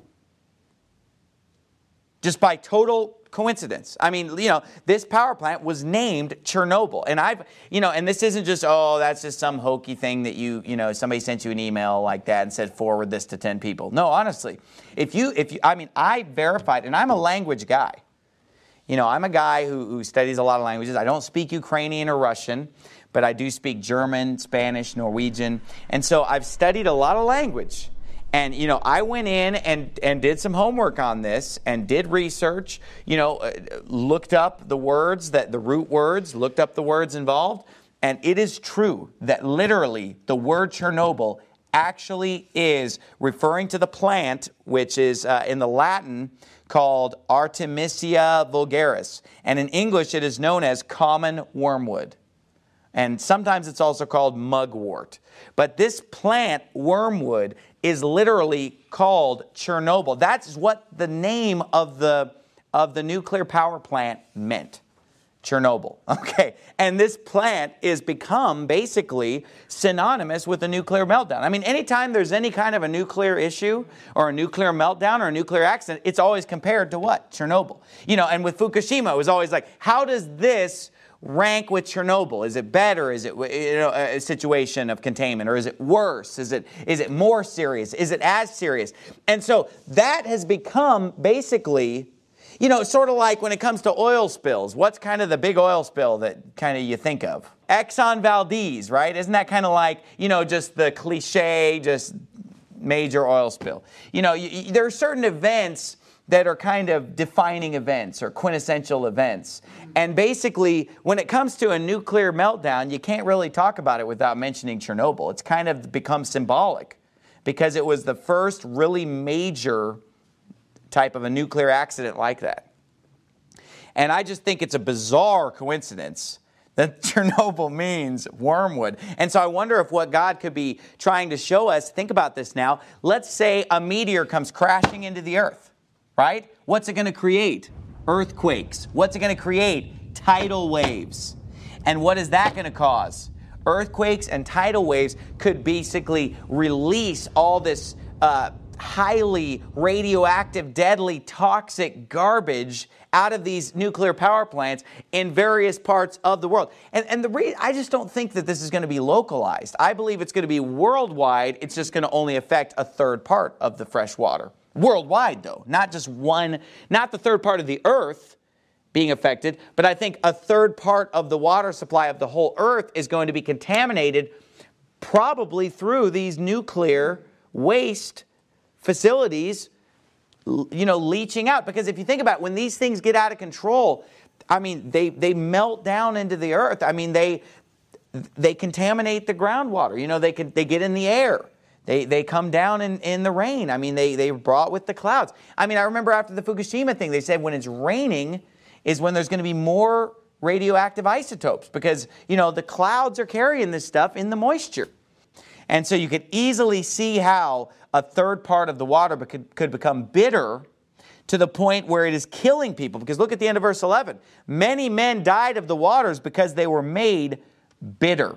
Just by total coincidence. I mean, you know, this power plant was named Chernobyl. And I've, you know, and this isn't just, oh, that's just some hokey thing that you, you know, somebody sent you an email like that and said, forward this to ten people. No, honestly, if you, if you, I mean, I verified, and I'm a language guy. You know, I'm a guy who, who studies a lot of languages. I don't speak Ukrainian or Russian, but I do speak German, Spanish, Norwegian. And so I've studied a lot of language. And, you know, I went in and, and did some homework on this and did research, you know, uh, looked up the words, that the root words, looked up the words involved. And it is true that literally the word Chernobyl actually is referring to the plant, which is uh, in the Latin called Artemisia vulgaris. And in English, it is known as common wormwood. And sometimes it's also called mugwort. But this plant, wormwood, is literally called Chernobyl. That's what the name of the, of the nuclear power plant meant. Chernobyl. Okay. And this plant is become basically synonymous with a nuclear meltdown. I mean, anytime there's any kind of a nuclear issue or a nuclear meltdown or a nuclear accident, it's always compared to what? Chernobyl. You know, and with Fukushima, it was always like, how does this rank with Chernobyl? Is it better? Is it, you know, a situation of containment? Or is it worse? Is it, is it more serious? Is it as serious? And so that has become basically, you know, sort of like when it comes to oil spills. What's kind of the big oil spill that kind of you think of? Exxon Valdez, right? Isn't that kind of like, you know, just the cliche, just major oil spill? You know, you, there are certain events that are kind of defining events or quintessential events. And basically, when it comes to a nuclear meltdown, you can't really talk about it without mentioning Chernobyl. It's kind of become symbolic because it was the first really major type of a nuclear accident like that. And I just think it's a bizarre coincidence that Chernobyl means wormwood. And so I wonder if what God could be trying to show us, think about this now. Let's say a meteor comes crashing into the earth, right? What's it going to create? Earthquakes. What's it going to create? Tidal waves. And what is that going to cause? Earthquakes and tidal waves could basically release all this uh, highly radioactive, deadly, toxic garbage out of these nuclear power plants in various parts of the world. And, and the re- I just don't think that this is going to be localized. I believe it's going to be worldwide. It's just going to only affect a third part of the fresh water. Worldwide, though, not just one, not the third part of the earth being affected, but I think a third part of the water supply of the whole earth is going to be contaminated probably through these nuclear waste facilities, you know, leaching out. Because if you think about it, when these things get out of control, I mean, they, they melt down into the earth. I mean, they they contaminate the groundwater. You know, they can they get in the air. They they come down in, in the rain. I mean, they they brought with the clouds. I mean, I remember after the Fukushima thing, they said when it's raining is when there's going to be more radioactive isotopes because, you know, the clouds are carrying this stuff in the moisture. And so you could easily see how a third part of the water could, could become bitter to the point where it is killing people. Because look at the end of verse eleven. Many men died of the waters because they were made bitter.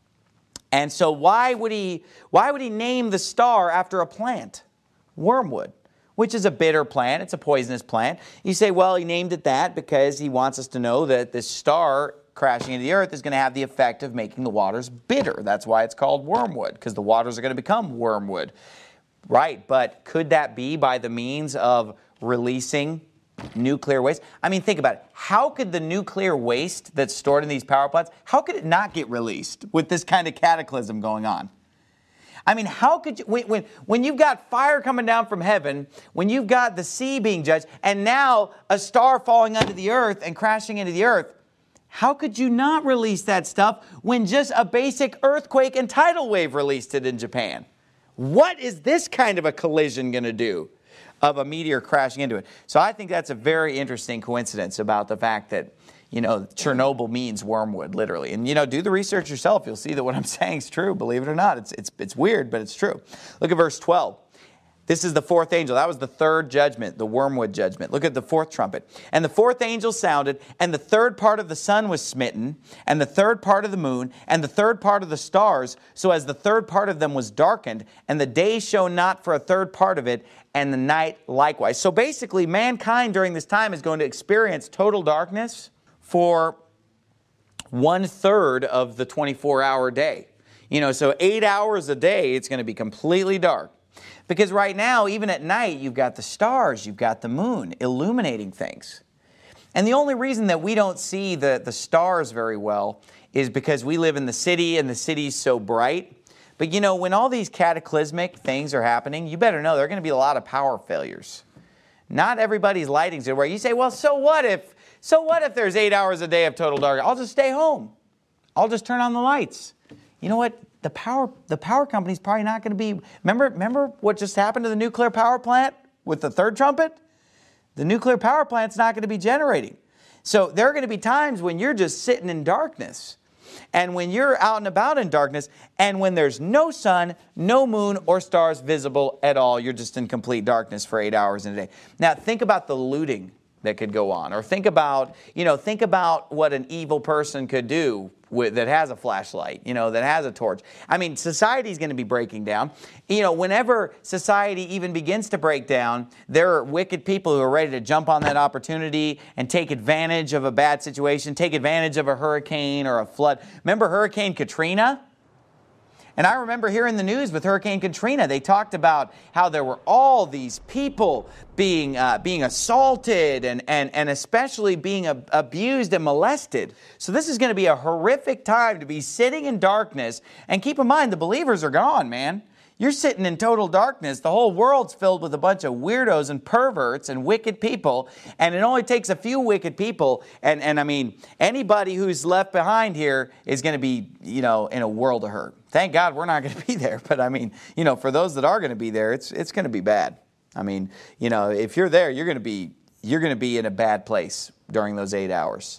And so why would he, why would he name the star after a plant? Wormwood, which is a bitter plant. It's a poisonous plant. You say, well, he named it that because he wants us to know that this star crashing into the earth is going to have the effect of making the waters bitter. That's why it's called wormwood, because the waters are going to become wormwood. Right, but could that be by the means of releasing nuclear waste? I mean, think about it. How could the nuclear waste that's stored in these power plants, how could it not get released with this kind of cataclysm going on? I mean, how could you, when, when, when you've got fire coming down from heaven, when you've got the sea being judged, and now a star falling under the earth and crashing into the earth, how could you not release that stuff when just a basic earthquake and tidal wave released it in Japan? What is this kind of a collision going to do of a meteor crashing into it? So I think that's a very interesting coincidence about the fact that, you know, Chernobyl means wormwood, literally. And, you know, do the research yourself. You'll see that what I'm saying is true, believe it or not. It's, it's, it's weird, but it's true. Look at verse twelve. This is the fourth angel. That was the third judgment, the wormwood judgment. Look at the fourth trumpet. And the fourth angel sounded, and the third part of the sun was smitten, and the third part of the moon, and the third part of the stars, so as the third part of them was darkened, and the day shone not for a third part of it, and the night likewise. So basically, mankind during this time is going to experience total darkness for one third of the twenty-four hour day. You know, so eight hours a day, it's going to be completely dark. Because right now, even at night, you've got the stars, you've got the moon illuminating things. And the only reason that we don't see the, the stars very well is because we live in the city and the city's so bright. But you know, when all these cataclysmic things are happening, you better know there are going to be a lot of power failures. Not everybody's lighting's going to work. You say, well, so what if, so what if there's eight hours a day of total darkness? I'll just stay home. I'll just turn on the lights. You know what? The power, the power company's probably not going to be... Remember, remember what just happened to the nuclear power plant with the third trumpet? The nuclear power plant's not going to be generating. So there are going to be times when you're just sitting in darkness. And when you're out and about in darkness, and when there's no sun, no moon, or stars visible at all, you're just in complete darkness for eight hours in a day. Now, think about the looting that could go on. Or think about, you know, think about what an evil person could do with, that has a flashlight, you know, that has a torch. I mean, society is going to be breaking down. You know, whenever society even begins to break down, there are wicked people who are ready to jump on that opportunity and take advantage of a bad situation, take advantage of a hurricane or a flood. Remember Hurricane Katrina? And I remember hearing the news with Hurricane Katrina, they talked about how there were all these people being uh, being assaulted and, and, and especially being ab- abused and molested. So this is going to be a horrific time to be sitting in darkness. And keep in mind, the believers are gone, man. You're sitting in total darkness. The whole world's filled with a bunch of weirdos and perverts and wicked people. And it only takes a few wicked people. And, and I mean, anybody who's left behind here is going to be, you know, in a world of hurt. Thank God we're not going to be there. But I mean, you know, for those that are going to be there, it's it's going to be bad. I mean, you know, if you're there, you're going to be you're going to be in a bad place during those eight hours.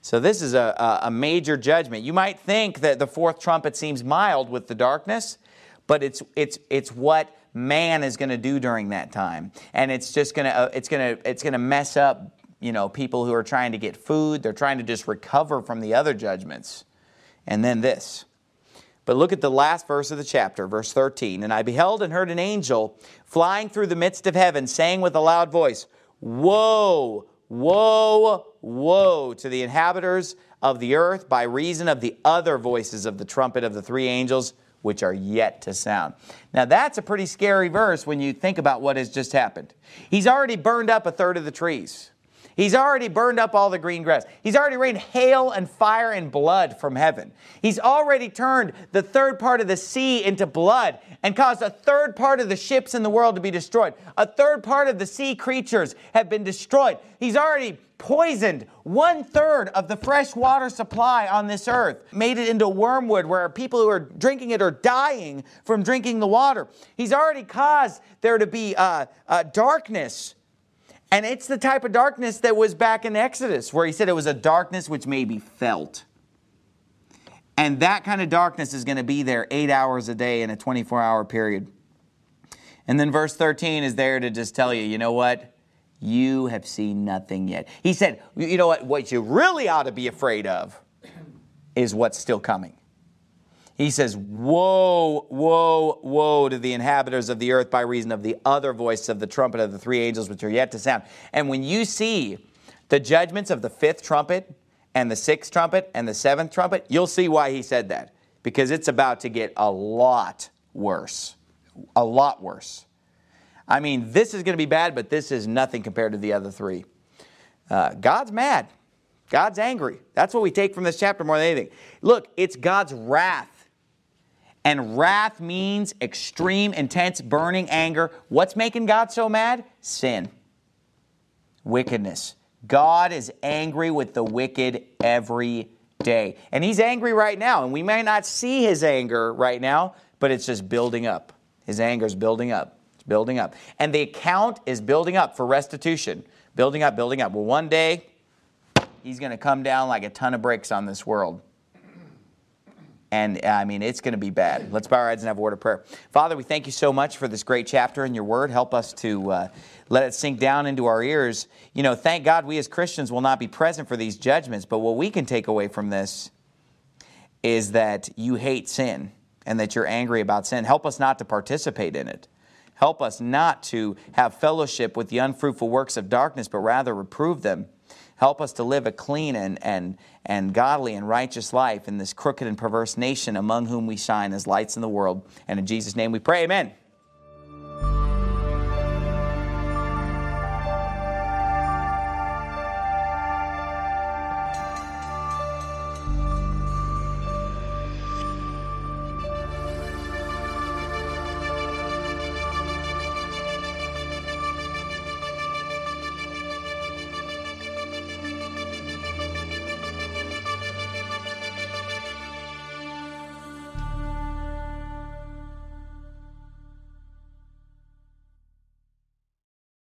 So this is a, a major judgment. You might think that the fourth trumpet seems mild with the darkness, but it's it's it's what man is going to do during that time, and it's just going to uh, it's going to it's going to mess up, you know, people who are trying to get food. They're trying to just recover from the other judgments, and then this. But look at the last verse of the chapter, verse thirteen. And I beheld and heard an angel flying through the midst of heaven, saying with a loud voice, "Woe, woe, woe to the inhabitants of the earth by reason of the other voices of the trumpet of the three angels, which are yet to sound." Now that's a pretty scary verse when you think about what has just happened. He's already burned up a third of the trees. He's already burned up all the green grass. He's already rained hail and fire and blood from heaven. He's already turned the third part of the sea into blood and caused a third part of the ships in the world to be destroyed. A third part of the sea creatures have been destroyed. He's already poisoned one third of the fresh water supply on this earth, made it into wormwood where people who are drinking it are dying from drinking the water. He's already caused there to be uh, uh, darkness. And it's the type of darkness that was back in Exodus, where he said it was a darkness which may be felt. And that kind of darkness is going to be there eight hours a day in a twenty-four hour period. And then verse thirteen is there to just tell you, you know what? You have seen nothing yet. He said, you know what? What you really ought to be afraid of is what's still coming. He says, woe, woe, woe to the inhabitants of the earth by reason of the other voice of the trumpet of the three angels which are yet to sound. And when you see the judgments of the fifth trumpet and the sixth trumpet and the seventh trumpet, you'll see why he said that. Because it's about to get a lot worse. A lot worse. I mean, this is going to be bad, but this is nothing compared to the other three. Uh, God's mad. God's angry. That's what we take from this chapter more than anything. Look, it's God's wrath. And wrath means extreme, intense, burning anger. What's making God so mad? Sin. Wickedness. God is angry with the wicked every day. And He's angry right now. And we may not see His anger right now, but it's just building up. His anger is building up. It's building up. And the account is building up for restitution. Building up, building up. Well, one day, He's going to come down like a ton of bricks on this world. And, I mean, it's going to be bad. Let's bow our heads and have a word of prayer. Father, we thank you so much for this great chapter in your word. Help us to uh, let it sink down into our ears. You know, thank God we as Christians will not be present for these judgments. But what we can take away from this is that you hate sin and that you're angry about sin. Help us not to participate in it. Help us not to have fellowship with the unfruitful works of darkness, but rather reprove them. Help us to live a clean and, and, and godly and righteous life in this crooked and perverse nation among whom we shine as lights in the world. And in Jesus' name we pray, amen.